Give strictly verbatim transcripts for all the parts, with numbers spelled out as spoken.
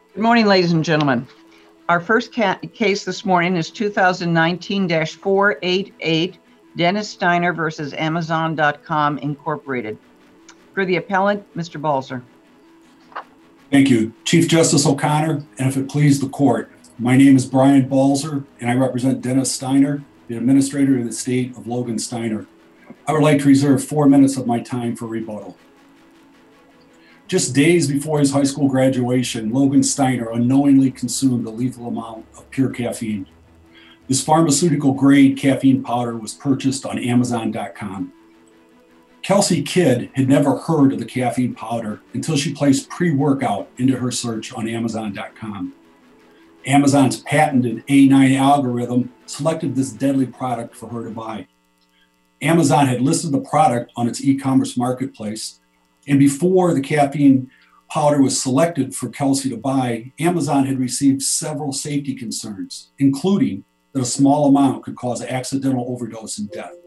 Good morning, ladies and gentlemen. Our first ca- case this morning is two thousand nineteen dash four eighty-eight, Dennis Steiner versus Amazon dot com Incorporated. For the appellant, Mister Balzer. Thank you. Chief Justice O'Connor, and if it please the court, my name is Brian Balzer, and I represent Dennis Steiner, the administrator of the estate of Logan Steiner. I would like to reserve four minutes of my time for rebuttal. Just days before his high school graduation, Logan Steiner unknowingly consumed a lethal amount of pure caffeine. This pharmaceutical-grade caffeine powder was purchased on Amazon dot com. Kelsey Kidd had never heard of the caffeine powder until she placed pre-workout into her search on Amazon dot com. Amazon's patented A nine algorithm selected this deadly product for her to buy. Amazon had listed the product on its e-commerce marketplace, and before the caffeine powder was selected for Kelsey to buy, Amazon had received several safety concerns, including that a small amount could cause accidental overdose and death.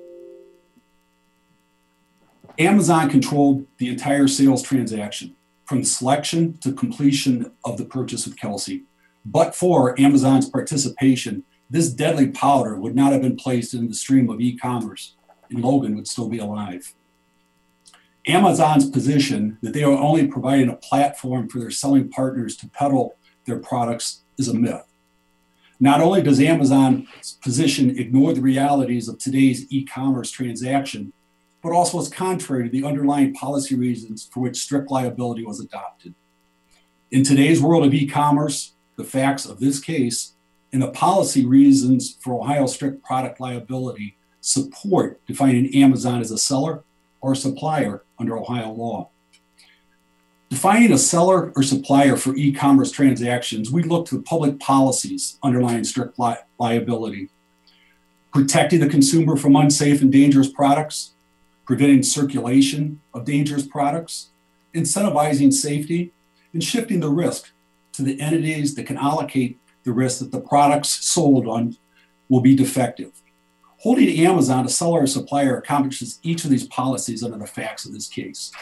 Amazon controlled the entire sales transaction, from selection to completion of the purchase of Kelsey. But for Amazon's participation, this deadly powder would not have been placed in the stream of e-commerce, and Logan would still be alive. Amazon's position that they are only providing a platform for their selling partners to peddle their products is a myth. Not only does Amazon's position ignore the realities of today's e-commerce transaction, but also is contrary to the underlying policy reasons for which strict liability was adopted. In today's world of e-commerce, the facts of this case and the policy reasons for Ohio strict product liability support defining Amazon as a seller or supplier under Ohio law. Defining a seller or supplier for e-commerce transactions, we look to the public policies underlying strict li- liability, protecting the consumer from unsafe and dangerous products, preventing circulation of dangerous products, incentivizing safety, and shifting the risk to the entities that can allocate the risk that the products sold on will be defective. Holding Amazon, a seller or supplier, accomplishes each of these policies under the facts of this case.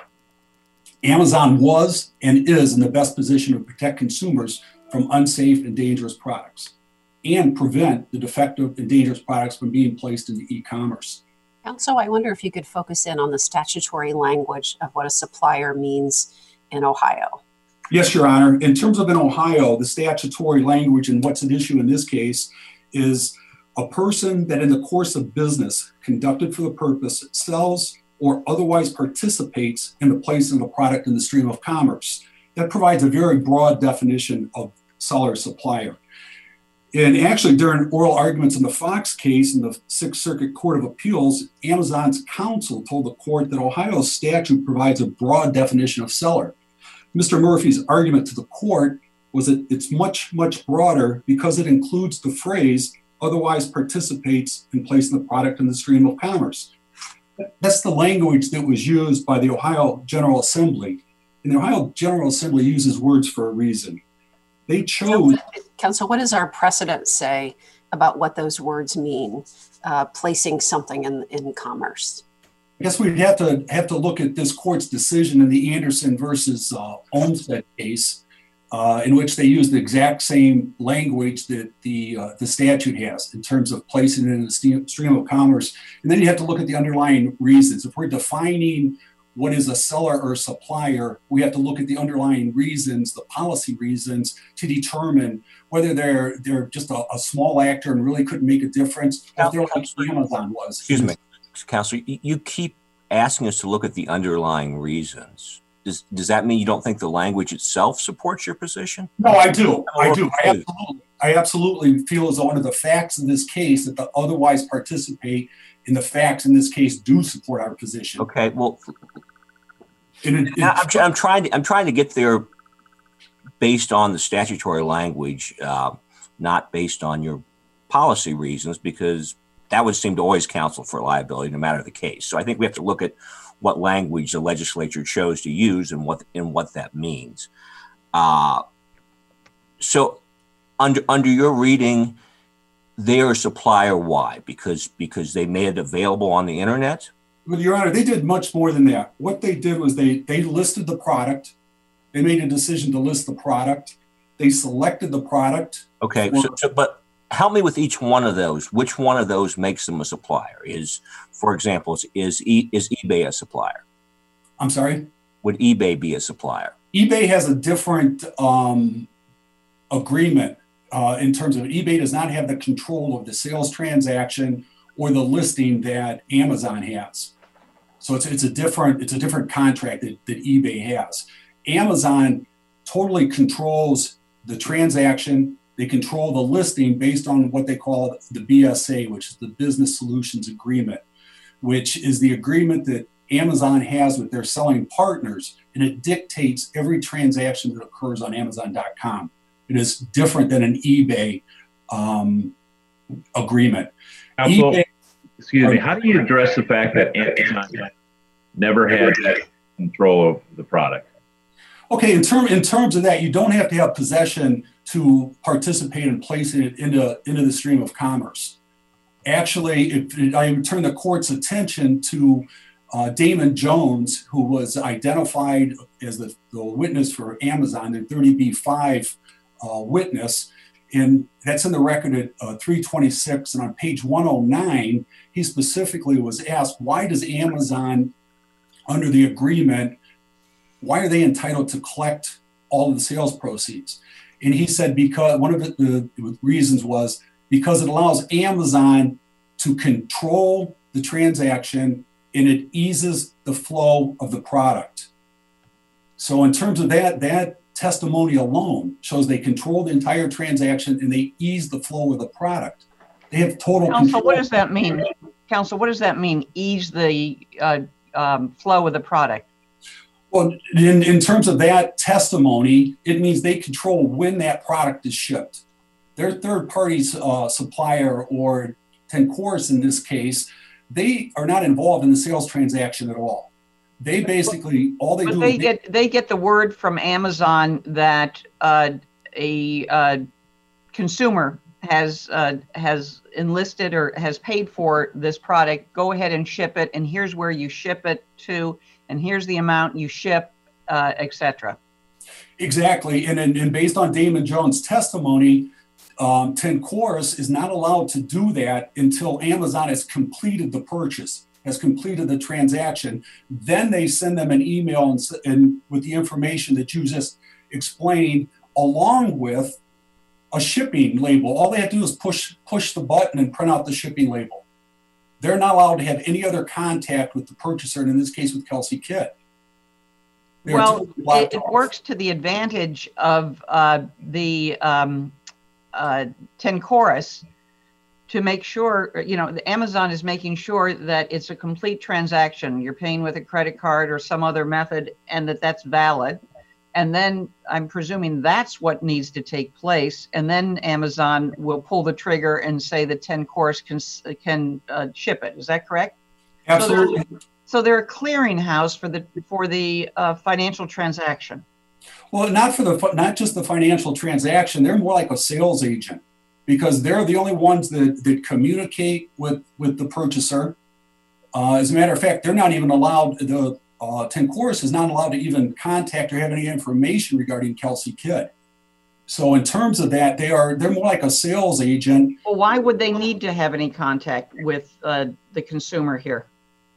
Amazon was and is in the best position to protect consumers from unsafe and dangerous products and prevent the defective and dangerous products from being placed into e-commerce. Counsel, I wonder if you could focus in on the statutory language of what a supplier means in Ohio. Yes, Your Honor. In terms of in Ohio, the statutory language and what's at issue in this case is a person that in the course of business conducted for the purpose sells or otherwise participates in the placement of a product in the stream of commerce. That provides a very broad definition of seller supplier. And actually during oral arguments in the Fox case in the Sixth Circuit Court of Appeals, Amazon's counsel told the court that Ohio's statute provides a broad definition of seller. Mister Murphy's argument to the court was that it's much, much broader because it includes the phrase otherwise participates in placing the product in the stream of commerce. That's the language that was used by the Ohio General Assembly. And the Ohio General Assembly uses words for a reason. They chose... Counsel, what does our precedent say about what those words mean, uh, placing something in, in commerce? I guess we'd have to have to look at this court's decision in the Anderson versus uh, Olmstead case, Uh, in which they use the exact same language that the uh, the statute has in terms of placing it in the stream, stream of commerce. And then you have to look at the underlying reasons. If we're defining what is a seller or a supplier, we have to look at the underlying reasons, the policy reasons, to determine whether they're they're just a, a small actor and really couldn't make a difference, if they're like Amazon was. Excuse me, Counselor, you keep asking us to look at the underlying reasons. Does, does that mean you don't think the language itself supports your position? No, I do. I do. I absolutely, I absolutely feel as though under the facts in this case that the otherwise participate in the facts in this case do support our position. Okay. Well, it, it, I'm, I'm trying to I'm trying to get there based on the statutory language, uh, not based on your policy reasons, because that would seem to always counsel for liability, no matter the case. So I think we have to look at what language the legislature chose to use and what and what that means. Uh, so under under your reading, they're a supplier. Why? Because because they made it available on the internet? Well, Your Honor, they did much more than that. What they did was they they listed the product. They made a decision to list the product. They selected the product. Okay, for, so, so but help me with each one of those. Which one of those makes them a supplier? Is, for example, is is, e, is eBay a supplier? I'm sorry? Would eBay be a supplier? eBay has a different um, agreement uh, in terms of eBay does not have the control of the sales transaction or the listing that Amazon has. So it's it's a different it's a different contract that, that eBay has. Amazon totally controls the transaction. They control the listing based on what they call the B S A, which is the Business Solutions Agreement, which is the agreement that Amazon has with their selling partners, and it dictates every transaction that occurs on Amazon dot com. It is different than an eBay um, agreement. Counsel, eBay, excuse me, how do you address the fact that Amazon never had control of the product? Okay, in, term, in terms of that, you don't have to have possession to participate in placing it into, into the stream of commerce. Actually, if, I would turn the court's attention to uh, Damon Jones, who was identified as the, the witness for Amazon, the thirty B five uh, witness, and that's in the record at uh, three twenty-six. And on page one oh nine, he specifically was asked, why does Amazon, under the agreement, why are they entitled to collect all of the sales proceeds? And he said, because one of the, the reasons was because it allows Amazon to control the transaction and it eases the flow of the product. So in terms of that, that testimony alone shows they control the entire transaction and they ease the flow of the product. They have total Counsel, control. what does that mean? Counsel, what does that mean, ease the uh, um, flow of the product? Well, in, in terms of that testimony, it means they control when that product is shipped. Their third party's uh, supplier, or Tencoris in this case, they are not involved in the sales transaction at all. They basically, all they but do they is get they get the word from Amazon that uh, a uh, consumer has uh, has enlisted or has paid for this product. Go ahead and ship it, and here's where you ship it to, and here's the amount you ship, uh, et cetera. Exactly, and, and and based on Damon Jones' testimony, um, Tencoris is not allowed to do that until Amazon has completed the purchase, has completed the transaction. Then they send them an email and, and with the information that you just explained, along with a shipping label. All they have to do is push push the button and print out the shipping label. They're not allowed to have any other contact with the purchaser, and in this case with Kelsey Kidd. They Well, totally it, it works to the advantage of uh, the um, uh, Tencoris to make sure, you know, the Amazon is making sure that it's a complete transaction. You're paying with a credit card or some other method, and that that's valid. And then I'm presuming that's what needs to take place. And then Amazon will pull the trigger and say that Tencoris can can uh, ship it. Is that correct? Absolutely. So they're, so they're a clearinghouse for the for the uh, financial transaction. Well, not for the not just the financial transaction. They're more like a sales agent, because they're the only ones that, that communicate with, with the purchaser. Uh, as a matter of fact, they're not even allowed, the uh, Tencoris is not allowed to even contact or have any information regarding Kelsey Kidd. So in terms of that, they are, they're more like a sales agent. Well, why would they need to have any contact with uh, the consumer here?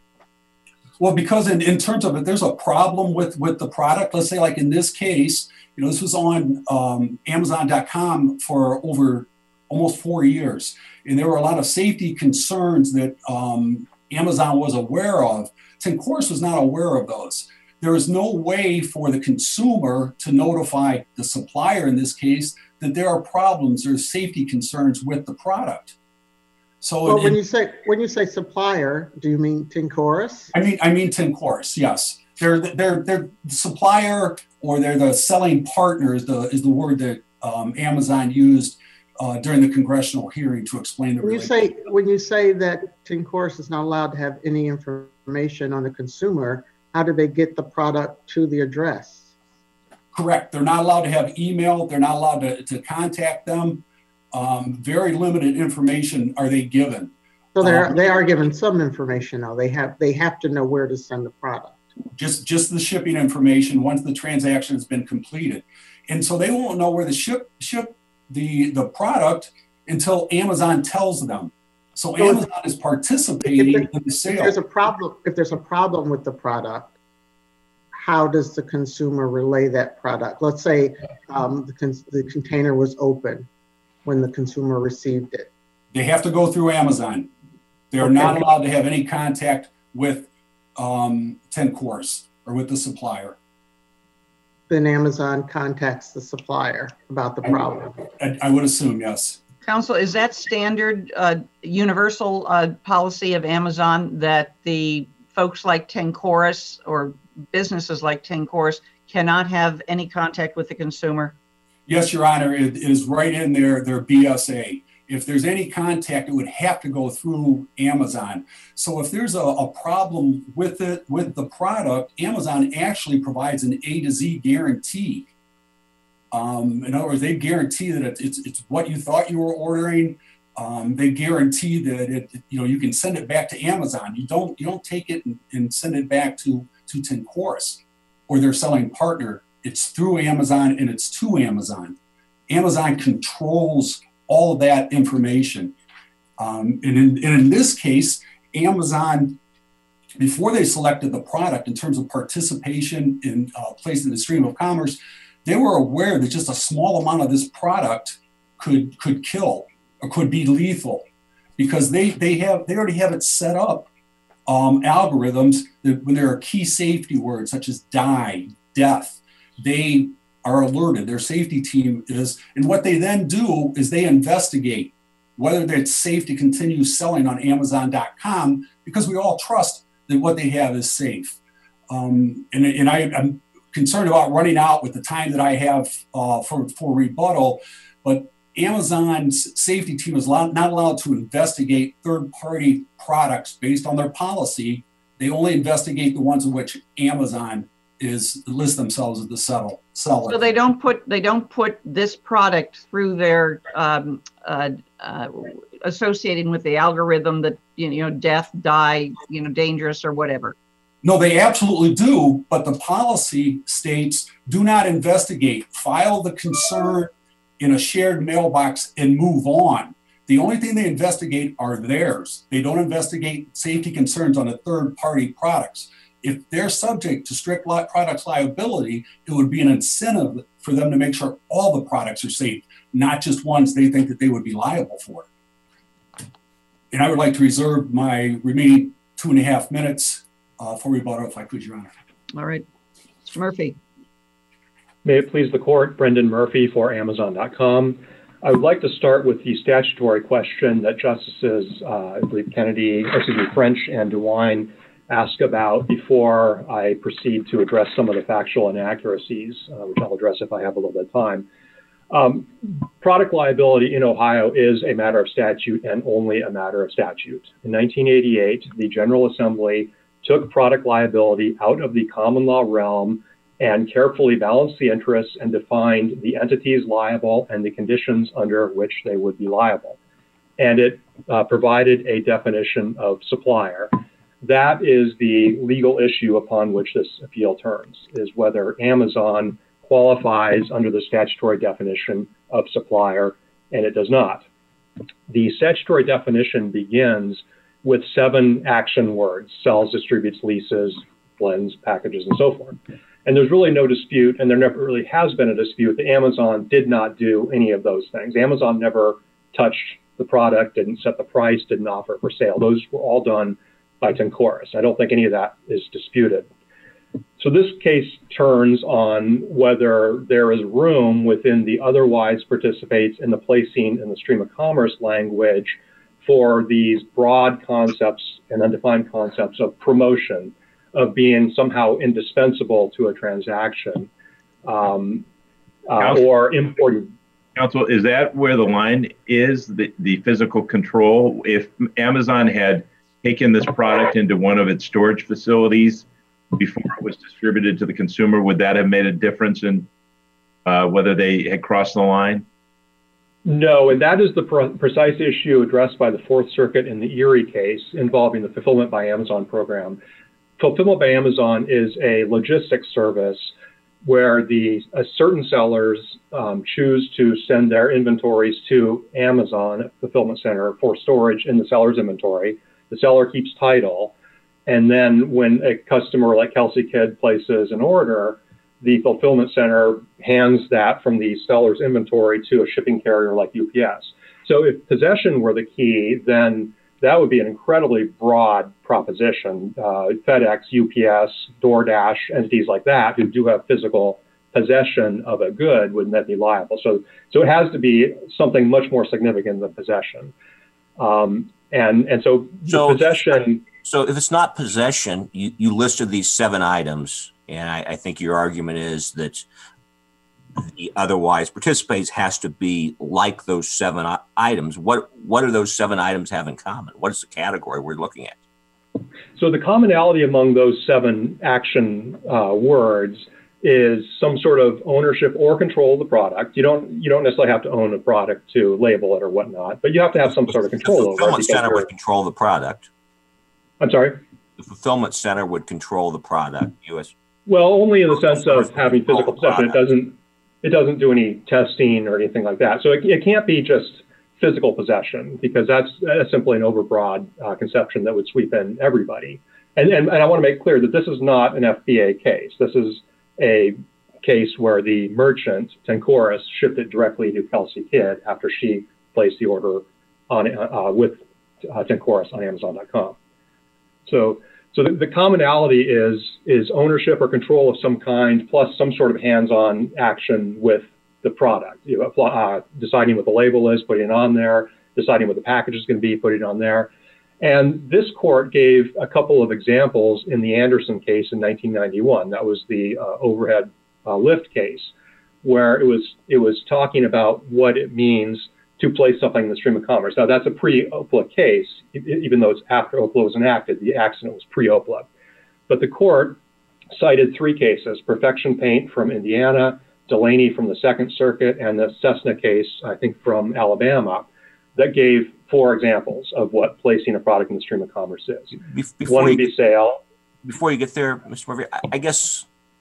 Well, because in, in terms of it, there's a problem with, with the product. Let's say like in this case, you know, this was on um, Amazon dot com for over almost four years. And there were a lot of safety concerns that um, Amazon was aware of. Tencoris was not aware of those. There is no way for the consumer to notify the supplier in this case that there are problems, there's safety concerns with the product. So well, it, when you say when you say supplier, do you mean Tencoris? I mean I mean Tencoris, yes. They're they're they're the supplier, or they're the selling partner is the is the word that um, Amazon used Uh, during the congressional hearing to explain the when you say when you say that Tencoris is not allowed to have any information on the consumer, how do they get the product to the address? Correct. They're not allowed to have email. They're not allowed to, to contact them. Um, very limited information are they given. So they're um, they are given some information now. They have they have to know where to send the product. Just just the shipping information once the transaction has been completed. And so they won't know where to ship ship the, the product until Amazon tells them. So, so Amazon is participating there, in the sale. If there's a problem, if there's a problem with the product, how does the consumer relay that product? Let's say um, the, con the container was open when the consumer received it. They have to go through Amazon. They're okay. not allowed to have any contact with um, ten course or with the supplier. Then Amazon contacts the supplier about the problem. I, I would assume, yes. Counsel, is that standard uh, universal uh, policy of Amazon that the folks like ten course or businesses like ten course cannot have any contact with the consumer? Yes, Your Honor, it is right in their, their B S A. If there's any contact, it would have to go through Amazon. So if there's a, a problem with it, with the product, Amazon actually provides an A to Z guarantee. Um, in other words, they guarantee that it's, it's, it's what you thought you were ordering. Um, they guarantee that it, you know, you can send it back to Amazon. You don't, you don't take it and, and send it back to, to ten course or their selling partner. It's through Amazon and it's to Amazon. Amazon controls all of that information. Um, and, in, and in this case, Amazon, before they selected the product in terms of participation in uh, placing the stream of commerce, they were aware that just a small amount of this product could, could kill or could be lethal because they, they, have, they already have it set up, um, algorithms that when there are key safety words such as die, death, they are alerted. Their safety team is, and what they then do is they investigate whether it's safe to continue selling on Amazon dot com because we all trust that what they have is safe. Um, and and I, I'm concerned about running out with the time that I have uh, for, for rebuttal, but Amazon's safety team is not allowed to investigate third-party products based on their policy. They only investigate the ones in which Amazon is list themselves as the seller. So they don't put they don't put this product through their um, uh, uh, associating with the algorithm that you know death, die, you know dangerous or whatever. No, they absolutely do. But the policy states do not investigate. File the concern in a shared mailbox and move on. The only thing they investigate are theirs. They don't investigate safety concerns on the third-party products. If they're subject to strict products liability, it would be an incentive for them to make sure all the products are safe, not just ones they think that they would be liable for. And I would like to reserve my remaining two and a half minutes uh, for rebuttal, if I could, Your Honor. All right. Mister Murphy. May it please the court, Brendan Murphy for Amazon dot com. I would like to start with the statutory question that Justices uh, I believe Kennedy, or excuse me, French and DeWine ask about before I proceed to address some of the factual inaccuracies, uh, which I'll address if I have a little bit of time. Um, product liability in Ohio is a matter of statute and only a matter of statute. In nineteen eighty-eight, the General Assembly took product liability out of the common law realm and carefully balanced the interests and defined the entities liable and the conditions under which they would be liable. And it uh, provided a definition of supplier. That is the legal issue upon which this appeal turns, is whether Amazon qualifies under the statutory definition of supplier, and it does not. The statutory definition begins with seven action words: sells, distributes, leases, blends, packages, and so forth. And there's really no dispute, and there never really has been a dispute, that Amazon did not do any of those things. Amazon never touched the product, didn't set the price, didn't offer it for sale. Those were all done by ten course. I don't think any of that is disputed. So this case turns on whether there is room within the otherwise participates in the placing in the stream of commerce language for these broad concepts and undefined concepts of promotion, of being somehow indispensable to a transaction, um, uh, or importing. Counsel, is that where the line is, the, the physical control? If Amazon had taken this product into one of its storage facilities before it was distributed to the consumer, would that have made a difference in uh, whether they had crossed the line? No, and that is the pre precise issue addressed by the Fourth Circuit in the Erie case involving the Fulfillment by Amazon program. Fulfillment by Amazon is a logistics service where the uh, certain sellers um, choose to send their inventories to Amazon fulfillment center for storage in the seller's inventory. The seller keeps title. And then when a customer like Kelsey Kidd places an order, the fulfillment center hands that from the seller's inventory to a shipping carrier like U P S. So if possession were the key, then that would be an incredibly broad proposition. Uh, FedEx, U P S, DoorDash, entities like that who do have physical possession of a good would then be liable. So, so it has to be something much more significant than possession. Um, and and so, so possession. So if it's not possession, you, you listed these seven items, and I, I think your argument is that the otherwise participates has to be like those seven items. What what do those seven items have in common? What is the category we're looking at? So the commonality among those seven action uh, words is some sort of ownership or control of the product. You don't you don't necessarily have to own a product to label it or whatnot, but you have to have some sort of control over it. The fulfillment center would control the product. I'm sorry? The fulfillment center would control the product. U S Well, only in the sense of having physical possession. It doesn't it doesn't do any testing or anything like that. So it, it can't be just physical possession, because that's, that's simply an overbroad uh, conception that would sweep in everybody. And, and, and I want to make clear that this is not an F B A case. This is a case where the merchant, Tencoris, shipped it directly to Kelsey Kidd after she placed the order on uh, with uh, Tencoris on Amazon dot com. So, so the, the commonality is, is ownership or control of some kind, plus some sort of hands-on action with the product. You know, uh, deciding what the label is, putting it on there, deciding what the package is going to be, putting it on there. And this court gave a couple of examples in the Anderson case in nineteen ninety-one. That was the uh, overhead uh, lift case, where it was, it was talking about what it means to place something in the stream of commerce. Now, that's a pre-O P L A case, even though it's after O P L A was enacted. The accident was pre-O P L A. But the court cited three cases: Perfection Paint from Indiana, Delaney from the Second Circuit, and the Cessna case, I think, from Alabama, that gave four examples of what placing a product in the stream of commerce is. Before One would be sale. Before you get there, Mister Murphy, I, I guess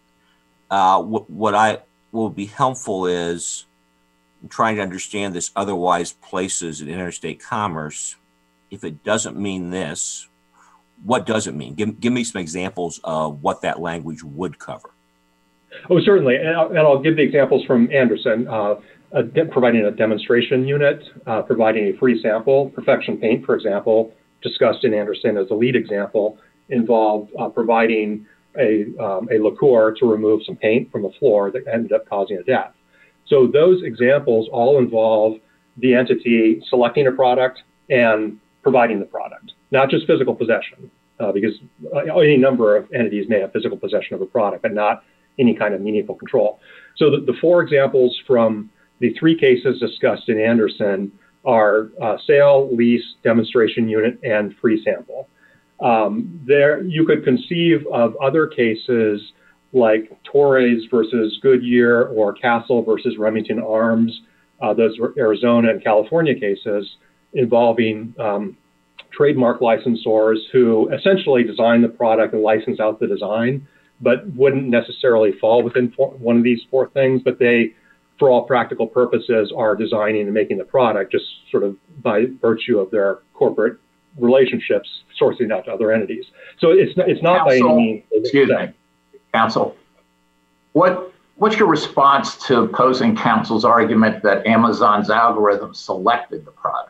uh, what, what I will be helpful is trying to understand this otherwise places in interstate commerce. If it doesn't mean this, what does it mean? Give, give me some examples of what that language would cover. Oh, certainly. And I'll, and I'll give the examples from Anderson, uh, a providing a demonstration unit, uh, providing a free sample. Perfection Paint, for example, discussed in Anderson as a lead example, involved uh, providing a, um, a liqueur to remove some paint from the floor that ended up causing a death. So those examples all involve the entity selecting a product and providing the product, not just physical possession, uh, because any number of entities may have physical possession of a product, but not any kind of meaningful control. So the, the four examples from the three cases discussed in Anderson are uh, sale, lease, demonstration unit, and free sample. Um, there, you could conceive of other cases like Torres versus Goodyear or Castle versus Remington Arms. Uh, those were Arizona and California cases involving um, trademark licensors who essentially design the product and license out the design, but wouldn't necessarily fall within four, one of these four things, but they, for all practical purposes, are designing and making the product just sort of by virtue of their corporate relationships, sourcing out to other entities. So it's not, it's not by any means. Excuse me, counsel. What, what's your response to opposing counsel's argument that Amazon's algorithm selected the product?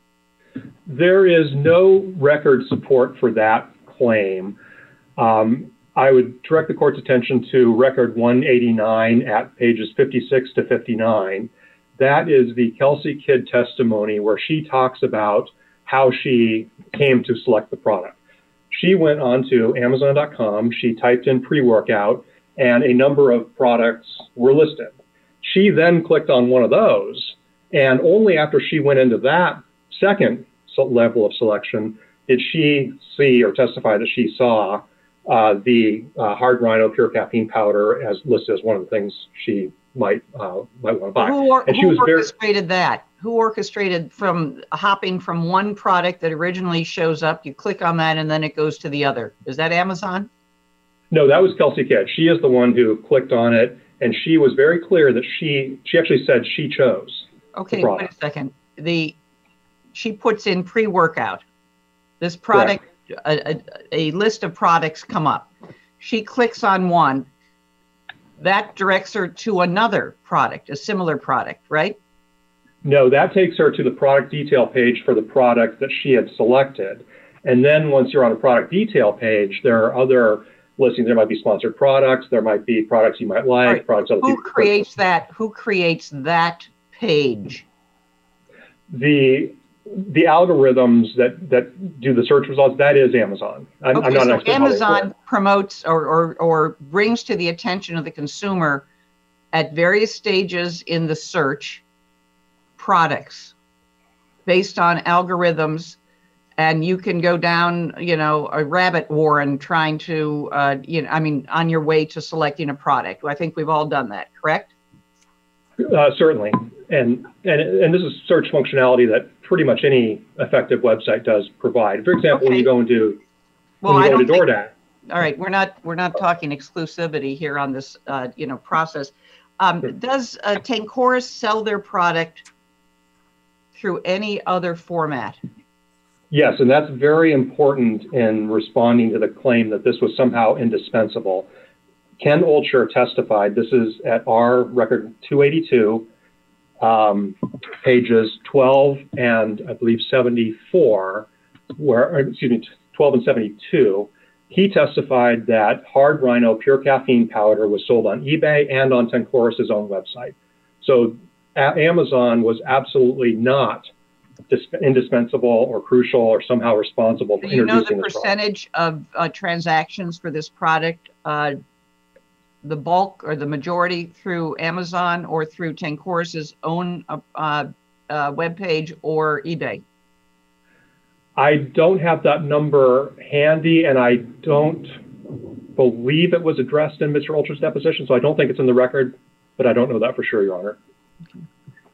There is no record support for that claim. Um, I would direct the court's attention to record one eighty-nine at pages fifty-six to fifty-nine. That is the Kelsey Kidd testimony where she talks about how she came to select the product. She went on to Amazon dot com, she typed in pre-workout, and a number of products were listed. She then clicked on one of those, and only after she went into that second level of selection did she see or testify that she saw uh, the uh, hard rhino pure caffeine powder as listed as one of the things she might uh, might want to buy. Who, or, and she who was orchestrated very, that? Who orchestrated from hopping from one product that originally shows up, you click on that, and then it goes to the other? Is that Amazon? No, that was Kelsey Kidd. She is the one who clicked on it, and she was very clear that she she actually said she chose. Okay, wait a second. The she puts in pre-workout. This product, a, a, a list of products come up. She clicks on one. That directs her to another product, a similar product, right? No, that takes her to the product detail page for the product that she had selected. And then once you're on a product detail page, there are other listings. There might be sponsored products. There might be products you might like. Right. Products other Who people creates purchase. that? Who creates that page? The the algorithms that that do the search results, that is Amazon. I'm, Okay, I'm not so an expert how they Amazon work. promotes or, or or brings to the attention of the consumer at various stages in the search products based on algorithms, and you can go down, you know, a rabbit warren trying to, uh, you know, I mean, on your way to selecting a product. I think we've all done that, correct? Uh, certainly, and and and this is search functionality that pretty much any effective website does provide. For example, Okay. when you go into Well, when you I go don't to think, DoorDash. all right, we're not we're not talking exclusivity here on this, uh, you know, process. Um, Sure. Does uh, Tancoris sell their product through any other format? Yes, and that's very important in responding to the claim that this was somehow indispensable. Ken Olcher testified, this is at our record two eighty-two, um, pages twelve and I believe seventy-four, where, or, excuse me, twelve and seventy-two. He testified that Hard Rhino pure caffeine powder was sold on eBay and on Tancoris' own website. So a- Amazon was absolutely not indispensable or crucial or somehow responsible for Do you know the introducing this product. percentage of uh, transactions for this product, uh, the bulk or the majority through Amazon or through Tancoris' own uh, uh, webpage or eBay? I don't have that number handy, and I don't believe it was addressed in Mister Olcher's deposition, so I don't think it's in the record, but I don't know that for sure, Your Honor. Okay.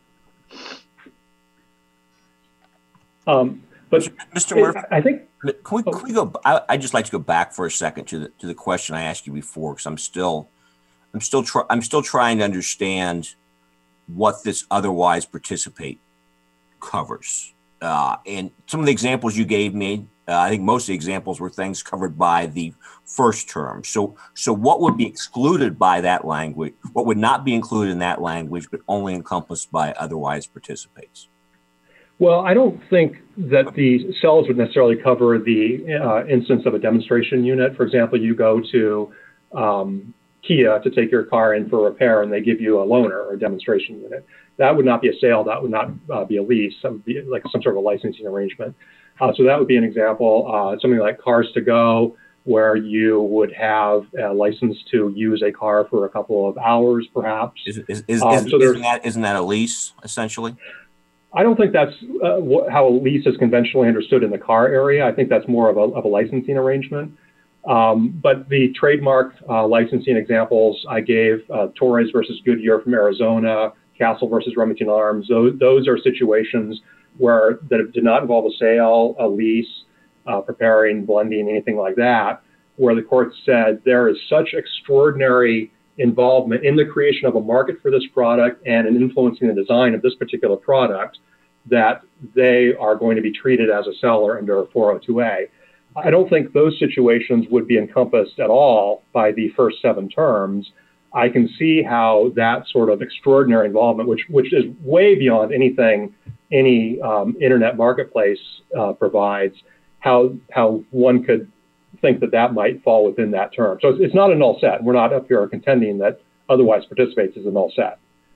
Um, but Mister Murphy, I think can we, can we go? I, I'd just like to go back for a second to the to the question I asked you before, because I'm still, I'm still, try, I'm still trying to understand what this otherwise participate covers. Uh, and some of the examples you gave me, uh, I think most of the examples were things covered by the first term. So, so what would be excluded by that language? What would not be included in that language, but only encompassed by otherwise participates? Well, I don't think that the cells would necessarily cover the uh, instance of a demonstration unit. For example, you go to um, Kia to take your car in for repair, and they give you a loaner or a demonstration unit. That would not be a sale. That would not uh, be a lease. That would be like some sort of a licensing arrangement. Uh, so that would be an example. Uh, something like Cars to Go, where you would have a license to use a car for a couple of hours, perhaps. Is, is, is, um, is, so isn't, that, isn't that a lease, essentially? I don't think that's uh, wh- how a lease is conventionally understood in the car area. I think that's more of a, of a licensing arrangement. Um, but the trademark uh, licensing examples I gave, uh, Torres versus Goodyear from Arizona, Castle versus Remington Arms, those, those are situations where that did not involve a sale, a lease, uh, preparing, blending, anything like that, where the court said there is such extraordinary involvement in the creation of a market for this product and in influencing the design of this particular product that they are going to be treated as a seller under four oh two A. I don't think those situations would be encompassed at all by the first seven terms. I can see how that sort of extraordinary involvement, which which is way beyond anything any um, internet marketplace uh, provides, how how one could think that that might fall within that term. So it's, it's not a null set. We're not up here contending that otherwise participates as a null set.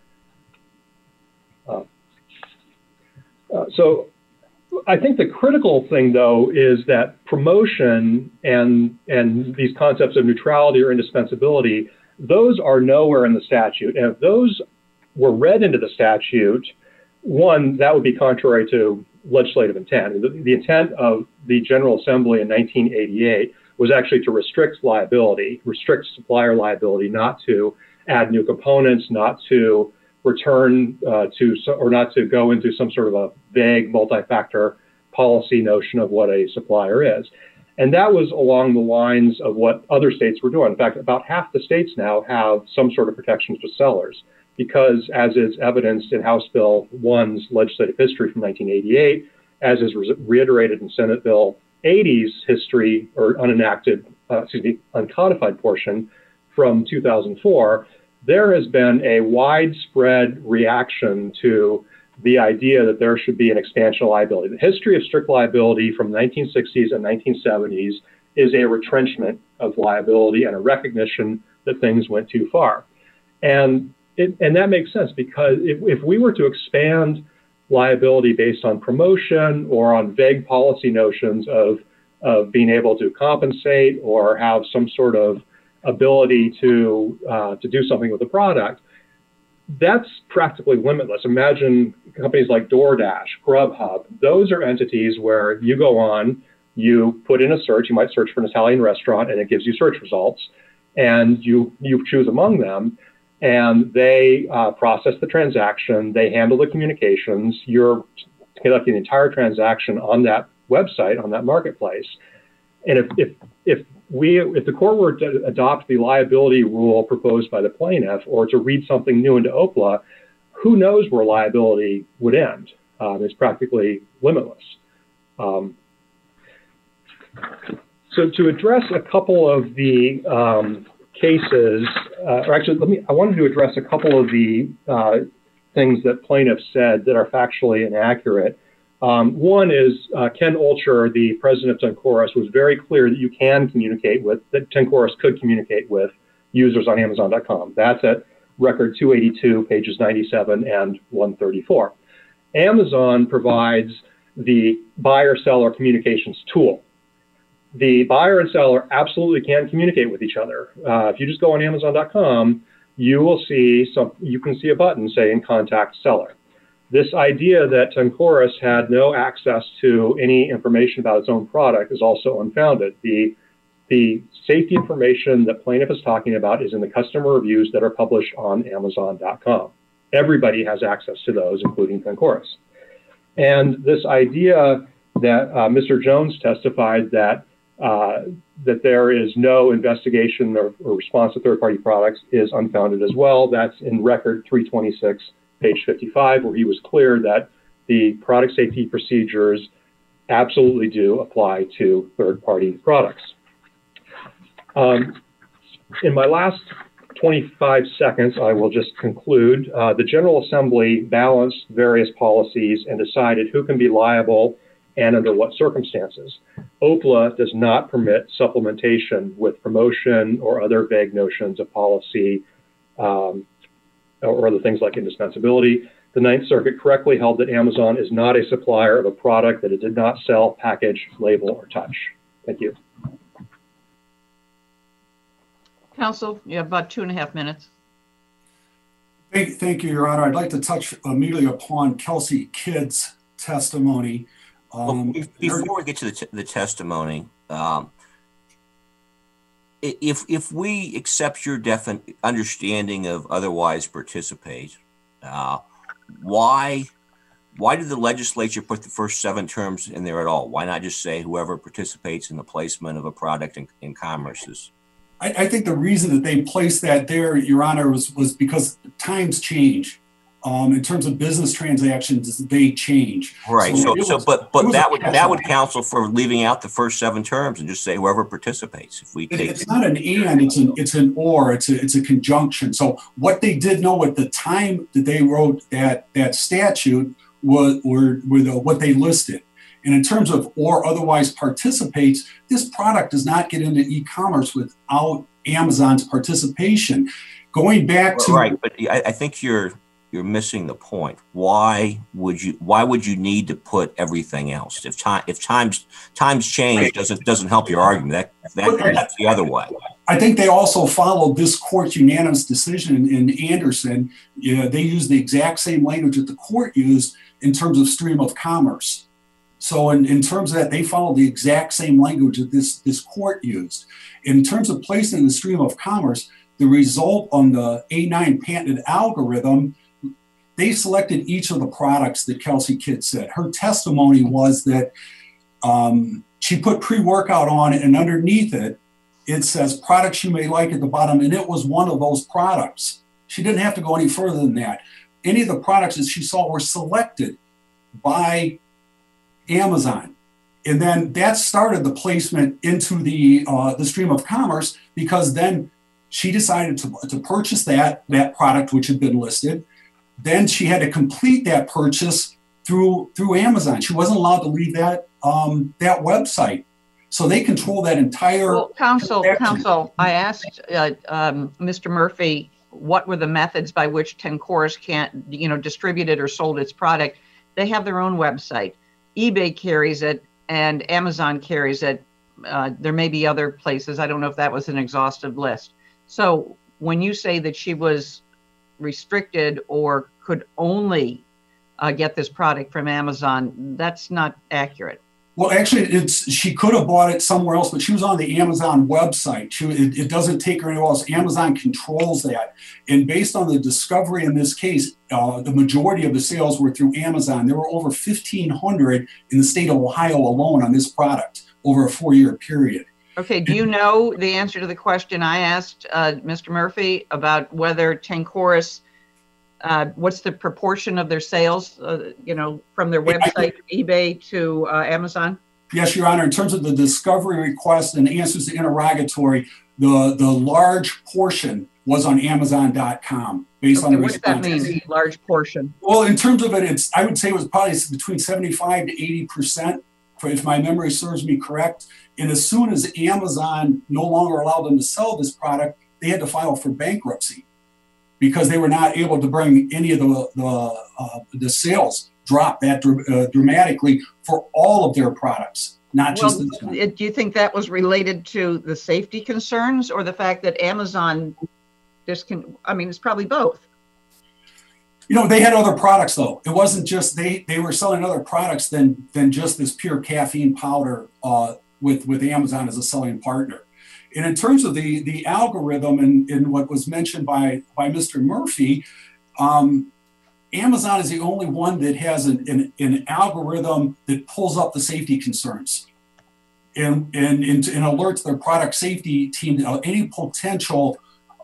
Uh, uh, so I think the critical thing, though, is that promotion and, and these concepts of neutrality or indispensability, those are nowhere in the statute. And if those were read into the statute, one, that would be contrary to legislative intent. The, the intent of the General Assembly in nineteen eighty-eight was actually to restrict liability, restrict supplier liability, not to add new components, not to return uh, to, or not to go into some sort of a vague multi-factor policy notion of what a supplier is. And that was along the lines of what other states were doing. In fact, about half the states now have some sort of protections to sellers, because as is evidenced in House Bill one's legislative history from nineteen eighty-eight, as is re reiterated in Senate Bill eighty's history, or unenacted, uh, excuse me, uncodified portion from two thousand four, there has been a widespread reaction to the idea that there should be an expansion of liability. The history of strict liability from the nineteen sixties and nineteen seventies is a retrenchment of liability and a recognition that things went too far. And, it, and that makes sense, because if, if we were to expand liability based on promotion or on vague policy notions of, of being able to compensate or have some sort of ability to, uh, to do something with the product, that's practically limitless. Imagine companies like DoorDash, Grubhub. Those are entities where you go on, you put in a search, you might search for an Italian restaurant, and it gives you search results, and you, you choose among them, and they uh, process the transaction, they handle the communications, you're conducting the entire transaction on that website, on that marketplace. And if, if, if we, if the court were to adopt the liability rule proposed by the plaintiff, or to read something new into O P L A, who knows where liability would end? Um, it's practically limitless. Um, so to address a couple of the um, cases, uh, or actually, let me, I wanted to address a couple of the uh, things that plaintiffs said that are factually inaccurate. Um, one is uh, Ken Olcher, the president of Tencoris, was very clear that you can communicate with, that Tencoris could communicate with users on Amazon dot com. That's at record two eighty-two, pages ninety-seven and one thirty-four. Amazon provides the buyer-seller communications tool. The buyer and seller absolutely can communicate with each other. Uh, if you just go on Amazon dot com, you will see some, you can see a button saying contact seller. This idea that Tencoris had no access to any information about its own product is also unfounded. The, the safety information that plaintiff is talking about is in the customer reviews that are published on Amazon dot com. Everybody has access to those, including Tencoris. And this idea that uh, Mister Jones testified that, uh, that there is no investigation or, or response to third-party products is unfounded as well. That's in record three twenty-six. Page fifty-five, where he was clear that the product safety procedures absolutely do apply to third-party products. Um, in my last twenty-five seconds, I will just conclude. Uh, the General Assembly balanced various policies and decided who can be liable and under what circumstances. O P L A does not permit supplementation with promotion or other vague notions of policy, um, or other things like indispensability. The Ninth Circuit correctly held that Amazon is not a supplier of a product that it did not sell, package, label, or touch. Thank you. Counsel, you have about two and a half minutes. Thank, thank you, Your Honor. I'd like to touch immediately upon Kelsey Kidd's testimony. Um, well, before we get to the, t the testimony, um, If, if we accept your definite understanding of otherwise participate, uh, why, why did the legislature put the first seven terms in there at all? Why not just say whoever participates in the placement of a product in, in commerce is? I, I think the reason that they placed that there, Your Honor, was, was because times change. Um, in terms of business transactions, they change. Right. So, so, so but but that would that would counsel for leaving out the first seven terms and just say whoever participates. If we, it, take it's it. not an and, it's an it's an or. It's a it's a conjunction. So what they did know at the time that they wrote that that statute was were were the, what they listed. And in terms of or otherwise participates, this product does not get into e-commerce without Amazon's participation. Going back to right, but I, I think you're. You're missing the point. Why would you? Why would you need to put everything else? If time, if times times change, doesn't doesn't help your argument. That that that's the other way. I think they also followed this court's unanimous decision in Anderson. You know, they used the exact same language that the court used in terms of stream of commerce. So in, in terms of that, they followed the exact same language that this this court used. In terms of placing the stream of commerce, the result on the A nine patented algorithm, they selected each of the products that Kelsey Kidd said. Her testimony was that um, she put pre-workout on it, and underneath it, it says products you may like at the bottom, and it was one of those products. She didn't have to go any further than that. Any of the products that she saw were selected by Amazon. And then that started the placement into the uh, the stream of commerce, because then she decided to, to purchase that, that product which had been listed. Then she had to complete that purchase through through Amazon. She wasn't allowed to leave that um, that website. So they control that entire. Well, counsel, counsel, I asked uh, um, Mister Murphy what were the methods by which Tencoris can't, you know, distributed or sold its product. They have their own website. eBay carries it, and Amazon carries it. Uh, there may be other places. I don't know if that was an exhaustive list. So when you say that she was restricted or could only uh, get this product from Amazon, that's not accurate. Well, actually, it's she could have bought it somewhere else, but she was on the Amazon website. She, it, it doesn't take her anywhere else. Amazon controls that. And based on the discovery in this case, uh, the majority of the sales were through Amazon. There were over fifteen hundred in the state of Ohio alone on this product over a four-year period. Okay, do you know the answer to the question I asked uh, Mister Murphy about whether Tencoris, uh, what's the proportion of their sales, uh, you know, from their website, eBay to uh, Amazon? Yes, Your Honor. In terms of the discovery request and answers to interrogatory, the, the large portion was on Amazon dot com based Okay, on the what does that responses. mean, large portion? Well, in terms of it, it's I would say it was probably between seventy-five to eighty percent, if my memory serves me correct. And as soon as Amazon no longer allowed them to sell this product, they had to file for bankruptcy because they were not able to bring any of the the, uh, the sales drop that dr- uh, dramatically for all of their products, not just Well, this one. it, do you think that was related to the safety concerns or the fact that Amazon discon? I mean, it's probably both. You know, they had other products though. It wasn't just they they were selling other products than than just this pure caffeine powder uh, with with Amazon as a selling partner. And in terms of the the algorithm and, and what was mentioned by by Mister Murphy, um, Amazon is the only one that has an, an, an algorithm that pulls up the safety concerns and and, and, and alerts their product safety team to any potential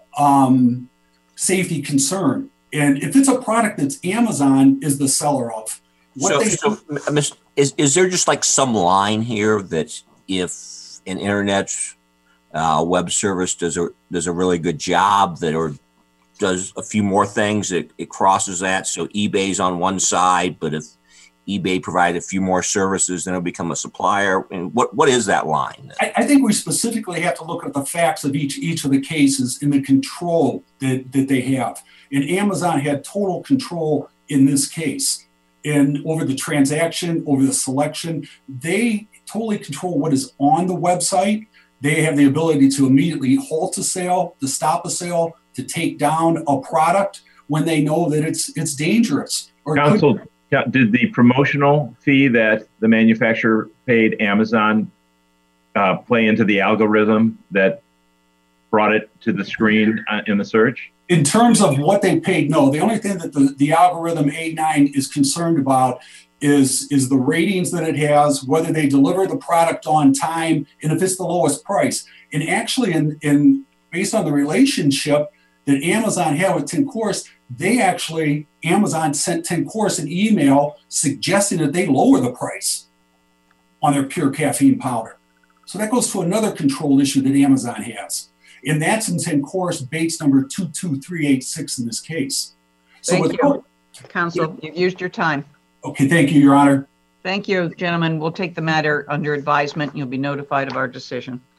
um, safety concern. And if it's a product that's Amazon is the seller of, what so, they so is is there just like some line here that if an internet uh, web service does a does a really good job that or does a few more things, it, it crosses that? So eBay's on one side, but if eBay provided a few more services, then it'll become a supplier. And what what is that line? I, I think we specifically have to look at the facts of each each of the cases and the control that, that they have. And Amazon had total control in this case. And over the transaction, over the selection, they totally control what is on the website. They have the ability to immediately halt a sale, to stop a sale, to take down a product when they know that it's it's dangerous. Or Counsel, could, did the promotional fee that the manufacturer paid Amazon uh, play into the algorithm that brought it to the screen uh, in the search? In terms of what they paid, no. The only thing that the, the algorithm A nine is concerned about is, is the ratings that it has, whether they deliver the product on time, and if it's the lowest price. And actually, in, in based on the relationship that Amazon had with Tencoris, they actually, Amazon sent Tencoris an email suggesting that they lower the price on their pure caffeine powder. So that goes to another control issue that Amazon has. And that's in Tencoris Bates number two two three eight six in this case. So Thank with, you, Counsel. You've used your time. Okay, thank you, Your Honor. Thank you, gentlemen. We'll take the matter under advisement. You'll be notified of our decision.